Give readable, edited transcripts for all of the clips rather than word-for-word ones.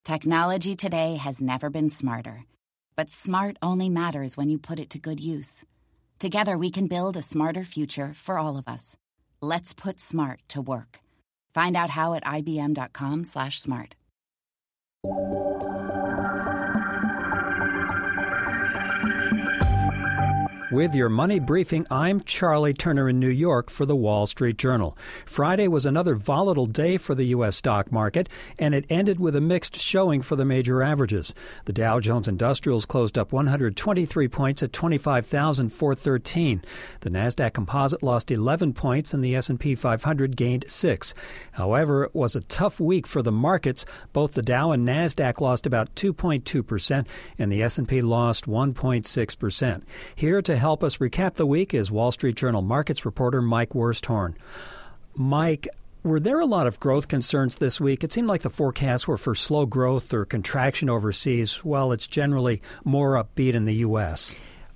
Technology today has never been smarter. But smart only matters when you put it to good use. Together we can build a smarter future for all of us. Let's put smart to work. Find out how at ibm.com/smart. With your money briefing, I'm Charlie Turner in New York for the Wall Street Journal. Friday was another volatile day for the U.S. stock market, and it ended with a mixed showing for the major averages. The Dow Jones Industrials closed up 123 points at 25,413. The Nasdaq Composite lost 11 points, and the S&P 500 gained 6. However, it was a tough week for the markets. Both the Dow and Nasdaq lost about 2.2%, and the S&P lost 1.6%. Here to help us recap the week is Wall Street Journal markets reporter Mike Worsthorn. Mike, were there a lot of growth concerns this week? It seemed like the forecasts were for slow growth or contraction overseas, while it's generally more upbeat in the U.S.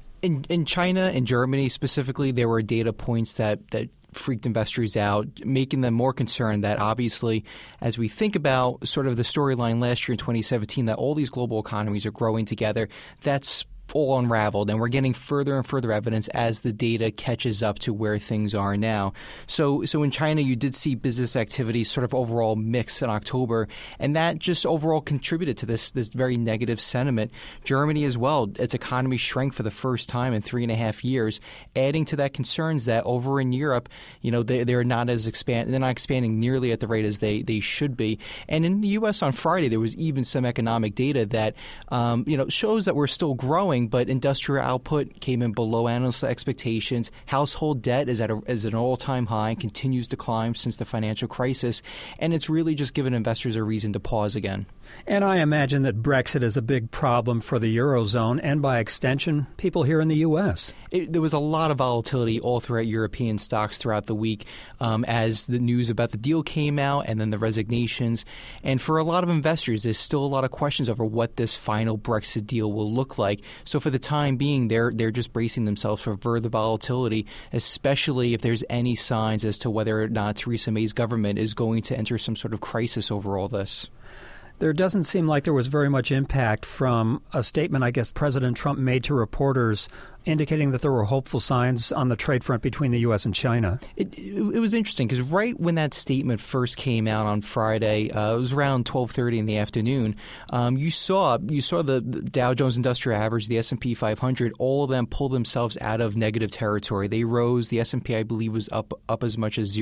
In China and Germany specifically, there were data points that freaked investors out, making them more concerned that obviously, as we think about sort of the storyline last year in 2017, that all these global economies are growing together, that's all unraveled, and we're getting further and further evidence as the data catches up to where things are now. So in China, you did see business activity sort of overall mix in October, and that just overall contributed to this very negative sentiment. Germany as well, its economy shrank for the first time in 3.5 years, adding to that concerns that over in Europe, they're not expanding nearly at the rate as they should be. And in the U.S. on Friday, there was even some economic data that shows that we're still growing, but industrial output came in below analyst expectations. Household debt is at an all-time high and continues to climb since the financial crisis, and it's really just given investors a reason to pause again. And I imagine that Brexit is a big problem for the Eurozone and, by extension, people here in the U.S. There was a lot of volatility all throughout European stocks throughout the week as the news about the deal came out and then the resignations. And for a lot of investors, there's still a lot of questions over what this final Brexit deal will look like. So for the time being, they're just bracing themselves for further volatility, especially if there's any signs as to whether or not Theresa May's government is going to enter some sort of crisis over all this. There doesn't seem like there was very much impact from a statement, I guess, President Trump made to reporters indicating that there were hopeful signs on the trade front between the U.S. and China. It was interesting because right when that statement first came out on Friday, it was around 12:30 in the afternoon, you saw the Dow Jones Industrial Average, the S&P 500, all of them pull themselves out of negative territory. They rose. The S&P, I believe, was up as much as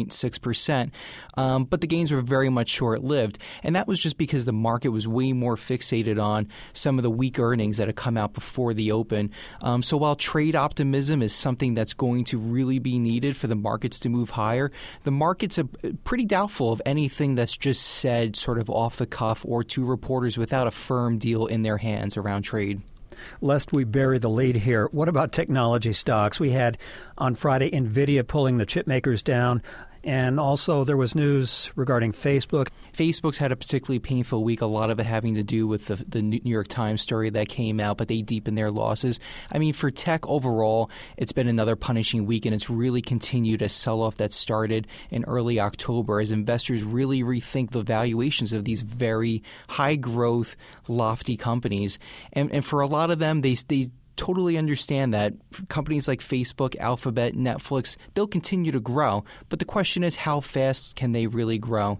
0.6%, but the gains were very much short-lived, and that was just because the market was way more fixated on some of the weak earnings that had come out before the open. So while trade optimism is something that's going to really be needed for the markets to move higher, the markets are pretty doubtful of anything that's just said sort of off the cuff or to reporters without a firm deal in their hands around trade. Lest we bury the lead here, what about technology stocks? We had on Friday NVIDIA pulling the chip makers down. And also there was news regarding Facebook. Facebook's had a particularly painful week, a lot of it having to do with the New York Times story that came out, but they deepened their losses. I mean, for tech overall, it's been another punishing week, and it's really continued a sell-off that started in early October as investors really rethink the valuations of these very high-growth, lofty companies. And for a lot of them, they totally understand that companies like Facebook, Alphabet, Netflix, they'll continue to grow. But the question is, how fast can they really grow?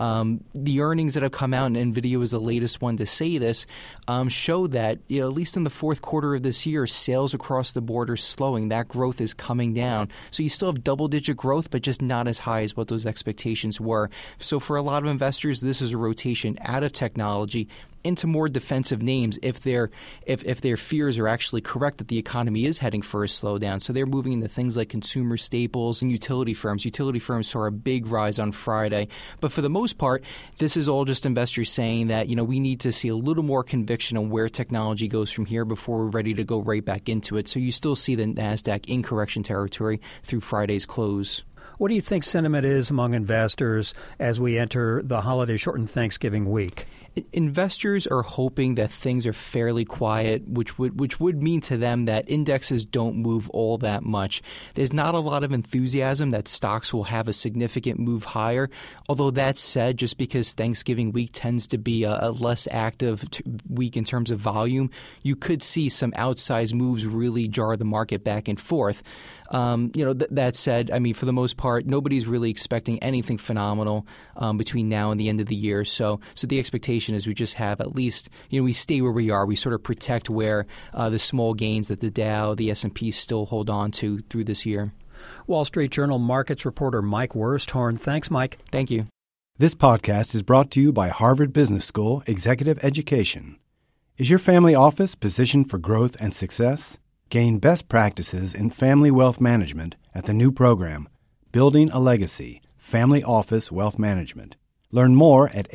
The earnings that have come out, and NVIDIA was the latest one to say this, show that at least in the fourth quarter of this year, sales across the board are slowing. That growth is coming down. So you still have double-digit growth, but just not as high as what those expectations were. So for a lot of investors, this is a rotation out of technology into more defensive names if their fears are actually correct that the economy is heading for a slowdown. So they're moving into things like consumer staples and utility firms. Utility firms saw a big rise on Friday. But for the most part, this is all just investors saying that, we need to see a little more conviction on where technology goes from here before we're ready to go right back into it. So you still see the NASDAQ in correction territory through Friday's close. What do you think sentiment is among investors as we enter the holiday-shortened Thanksgiving week? investors are hoping that things are fairly quiet, which would mean to them that indexes don't move all that much. There's not a lot of enthusiasm that stocks will have a significant move higher. Although that said, just because Thanksgiving week tends to be a less active week in terms of volume, you could see some outsized moves really jar the market back and forth. That said, I mean, for the most part, nobody's really expecting anything phenomenal between now and the end of the year. So the expectation is we just have at least, we stay where we are. We sort of protect where the small gains that the Dow, the S&P still hold on to through this year. Wall Street Journal markets reporter Mike Wursthorn. Thanks, Mike. Thank you. This podcast is brought to you by Harvard Business School Executive Education. Is your family office positioned for growth and success? Gain best practices in family wealth management at the new program, Building a Legacy, Family Office Wealth Management. Learn more at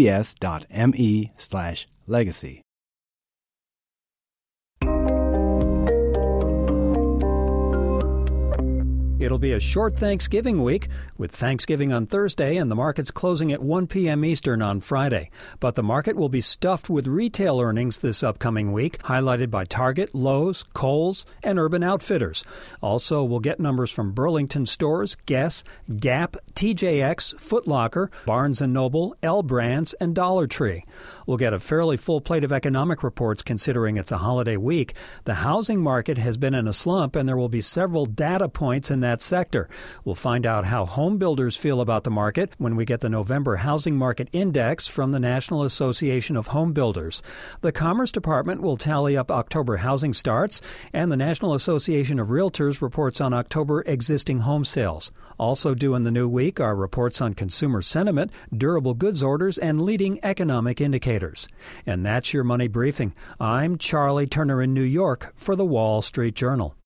hbs.me/legacy. It'll be a short Thanksgiving week, with Thanksgiving on Thursday and the markets closing at 1 p.m. Eastern on Friday. But the market will be stuffed with retail earnings this upcoming week, highlighted by Target, Lowe's, Kohl's, and Urban Outfitters. Also, we'll get numbers from Burlington Stores, Guess, Gap, TJX, Foot Locker, Barnes & Noble, L Brands, and Dollar Tree. We'll get a fairly full plate of economic reports considering it's a holiday week. The housing market has been in a slump, and there will be several data points in that sector. We'll find out how home builders feel about the market when we get the November Housing Market Index from the National Association of Home Builders. The Commerce Department will tally up October housing starts, and the National Association of Realtors reports on October existing home sales. Also due in the new week are reports on consumer sentiment, durable goods orders, and leading economic indicators. And that's your Money Briefing. I'm Charlie Turner in New York for the Wall Street Journal.